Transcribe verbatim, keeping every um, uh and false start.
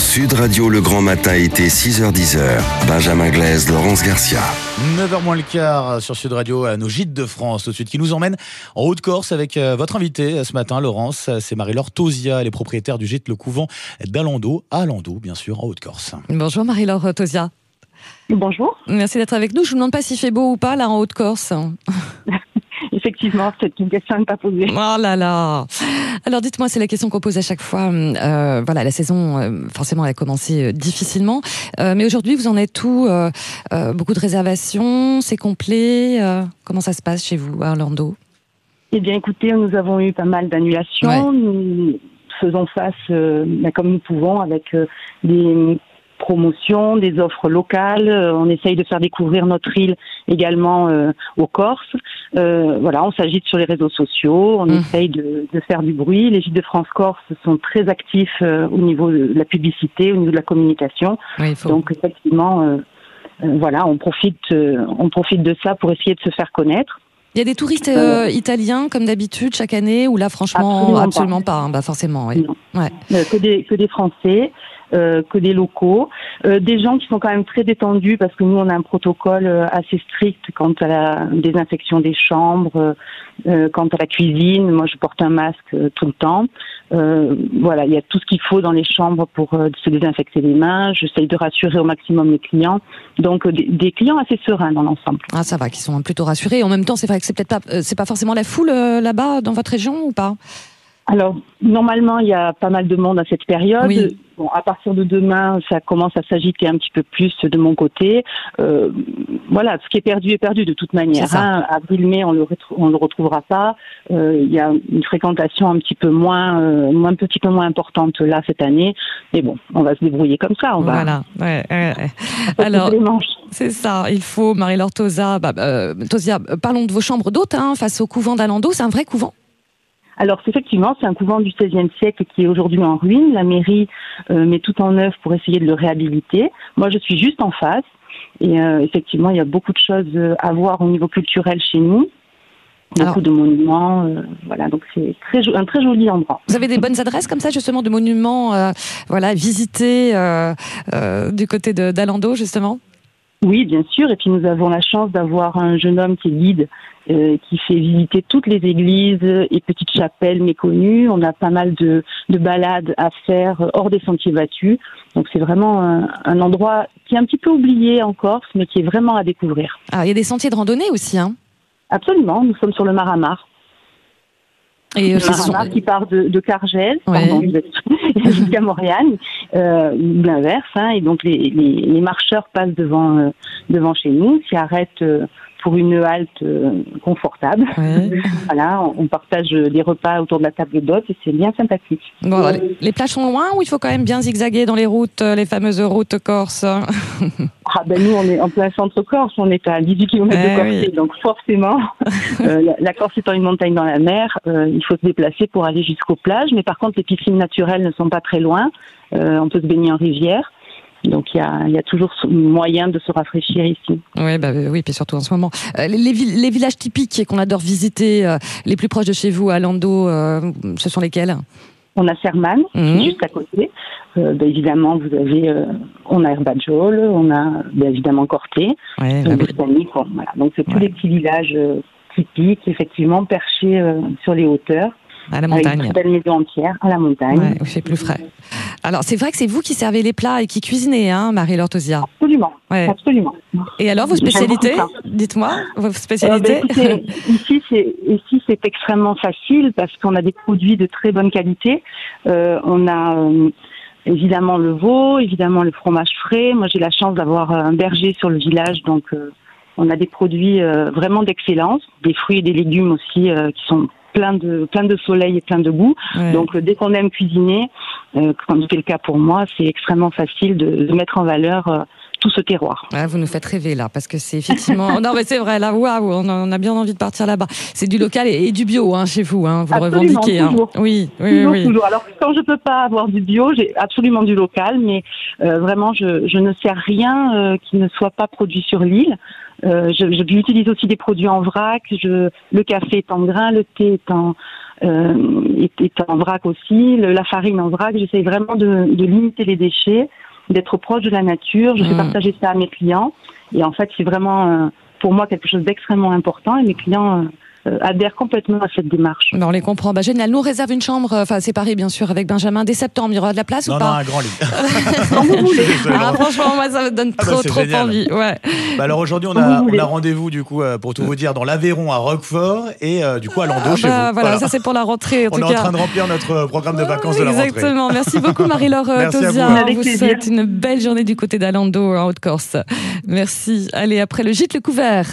Sud Radio, le grand matin été, six heures dix. Benjamin Glaise, Laurence Garcia. neuf heures moins le quart sur Sud Radio, à nos gîtes de France tout de suite, qui nous emmène en Haute-Corse avec votre invité ce matin, Laurence. C'est Marie-Laure Tosia, elle est propriétaire du gîte Le Couvent d'Alando, à Alando, bien sûr, en Haute-Corse. Bonjour Marie-Laure Tosia. Bonjour. Merci d'être avec nous. Je ne vous demande pas s'il fait beau ou pas là en Haute-Corse. Effectivement, c'est une question à ne pas poser. Oh là là. Alors dites-moi, c'est la question qu'on pose à chaque fois. Euh, voilà, la saison, euh, forcément, elle a commencé euh, difficilement. Euh, mais aujourd'hui, vous en êtes où euh, euh, Beaucoup de réservations, c'est complet. Euh, comment ça se passe chez vous à Orlando? Eh bien, écoutez, nous avons eu pas mal d'annulations. Ouais. Nous faisons face, euh, comme nous pouvons, avec euh, des promotions, des offres locales. On essaye de faire découvrir notre île également euh, aux Corses. Euh, voilà, on s'agite sur les réseaux sociaux, on mmh. essaye de, de faire du bruit. Les Gîtes de France Corse sont très actifs euh, au niveau de la publicité, au niveau de la communication. Oui, il faut... Donc effectivement, euh, euh, voilà, on profite, euh, on profite de ça pour essayer de se faire connaître. Il y a des touristes euh, italiens comme d'habitude chaque année ou là franchement absolument, absolument pas, pas hein, bah forcément oui. Ouais. Euh, que des que des Français. Euh, que des locaux, euh, des gens qui sont quand même très détendus parce que nous on a un protocole euh, assez strict quant à la désinfection des chambres, euh, quant à la cuisine. Moi je porte un masque euh, tout le temps. Euh, voilà, il y a tout ce qu'il faut dans les chambres pour euh, se désinfecter les mains. J'essaye de rassurer au maximum les clients. Donc euh, des, des clients assez sereins dans l'ensemble. Ah ça va, qui sont plutôt rassurés. En même temps, c'est vrai que c'est peut-être pas, euh, c'est pas forcément la foule euh, là-bas dans votre région ou pas? Alors, normalement, il y a pas mal de monde à cette période. Oui. Bon, à partir de demain, ça commence à s'agiter un petit peu plus de mon côté. Euh, voilà, ce qui est perdu est perdu de toute manière. Hein. Avril-mai, on le retro- on le retrouvera pas. Euh, il y a une fréquentation un petit peu moins, euh, un petit peu moins importante là cette année. Mais bon, on va se débrouiller comme ça. On va. Voilà. Ouais, ouais, ouais. Alors, c'est ça. Il faut, Marie-Laure Tosia, bah, euh, Tosia, parlons de vos chambres d'hôtes hein, face au couvent d'Alando. C'est un vrai couvent? Alors effectivement, c'est un couvent du seizième siècle qui est aujourd'hui en ruine. La mairie euh, met tout en œuvre pour essayer de le réhabiliter. Moi, je suis juste en face. Et euh, effectivement, il y a beaucoup de choses à voir au niveau culturel chez nous. Beaucoup Alors, de monuments. Euh, voilà, donc c'est très, un très joli endroit. Vous avez des bonnes adresses comme ça, justement, de monuments euh, voilà, visités euh, euh, du côté de, d'Alando, justement? Oui, bien sûr. Et puis nous avons la chance d'avoir un jeune homme qui est guide, euh, qui fait visiter toutes les églises et petites chapelles méconnues. On a pas mal de, de balades à faire hors des sentiers battus. Donc c'est vraiment un, un endroit qui est un petit peu oublié en Corse, mais qui est vraiment à découvrir. Ah, il y a des sentiers de randonnée aussi, hein? Absolument. Nous sommes sur le Maramar. Et le Maramar sont... qui part de, de Cargèse, ouais. pardon, jusqu'à Mauriane, euh, ou l'inverse. Hein, et donc les, les, les marcheurs passent devant, euh, devant chez nous, s'y arrêtent euh, pour une halte euh, confortable. Ouais. Voilà, on, on partage des repas autour de la table d'hôtes et c'est bien sympathique. Bon, euh, les, les plages sont loin ou il faut quand même bien zigzaguer dans les routes, les fameuses routes corses? Ah ben nous on est en plein centre Corse, on est à dix-huit kilomètres eh de Corse, oui. Donc forcément, euh, la, la Corse étant une montagne dans la mer, euh, il faut se déplacer pour aller jusqu'aux plages. Mais par contre, les piscines naturelles ne sont pas très loin. Euh, on peut se baigner en rivière. Donc il y a, y a toujours moyen de se rafraîchir ici. Ouais, bah, oui, puis surtout en ce moment. Euh, les, les villages typiques qu'on adore visiter, euh, les plus proches de chez vous, à Alando, euh, ce sont lesquels? On a Serman, mmh. qui est juste à côté. Euh, bah, évidemment, vous avez, euh, on a Herbajol, on a bah, évidemment Corté, ouais, bah, Bostanique, bon, voilà. Donc c'est tous ouais. les petits villages euh, typiques, effectivement perchés euh, sur les hauteurs. À la montagne. Avec une belle maison entière, à la montagne. Ouais, il fait plus frais. Alors, c'est vrai que c'est vous qui servez les plats et qui cuisinez, hein, Marie-Laure Tosia? Absolument, ouais. absolument. Et alors, vos spécialités? Dites-moi, vos spécialités. Euh, bah, écoutez, ici, c'est, ici, c'est extrêmement facile parce qu'on a des produits de très bonne qualité. Euh, on a euh, évidemment le veau, évidemment le fromage frais. Moi, j'ai la chance d'avoir un berger sur le village, donc euh, on a des produits euh, vraiment d'excellence, des fruits et des légumes aussi euh, qui sont plein de plein de soleil et plein de goût. Ouais. Donc dès qu'on aime cuisiner, euh, comme c'est le cas pour moi, c'est extrêmement facile de, de mettre en valeur euh, tout ce terroir. Ah, vous nous faites rêver là, parce que c'est effectivement... non mais c'est vrai, là, waouh, on a bien envie de partir là-bas. C'est du local et, et du bio hein, chez vous, hein, vous absolument, le revendiquez. Hein. Oui, oui, toujours, oui. toujours. Alors quand je peux pas avoir du bio, j'ai absolument du local, mais euh, vraiment je, je ne sers rien euh, qui ne soit pas produit sur l'île. Euh, je, je j'utilise aussi des produits en vrac. Je, le café est en grain, le thé est en euh, est, est en vrac aussi, le, la farine en vrac. J'essaye vraiment de, de limiter les déchets, d'être proche de la nature. Je fais Mmh. partager ça à mes clients. Et en fait, c'est vraiment euh, pour moi quelque chose d'extrêmement important. Et mes clients euh, adhèrent complètement à cette démarche. Ben, on les comprend. Bah, génial. Nous, on réserve une chambre, enfin séparée bien sûr, avec Benjamin dès septembre. Il y aura de la place non, ou non, pas? un grand lit. Quand vous voulez. Ah, franchement, moi, ça me donne Ah bah, trop, c'est trop génial. envie. Ouais. Bah alors aujourd'hui, on Comme a, vous on voulez. a rendez-vous du coup, euh, pour tout vous dire, dans l'Aveyron à Roquefort et euh, du coup à Landau Ah, chez bah, vous. voilà, ça c'est pour la rentrée en On tout est cas. en train de remplir notre programme de vacances de la rentrée. Exactement. Merci beaucoup Marie-Laure Merci à Tozia. vous. On Avec vous plaisir. souhaite une belle journée du côté d'Alando en Haute-Corse. Merci. Allez, après le gîte Le Couvert.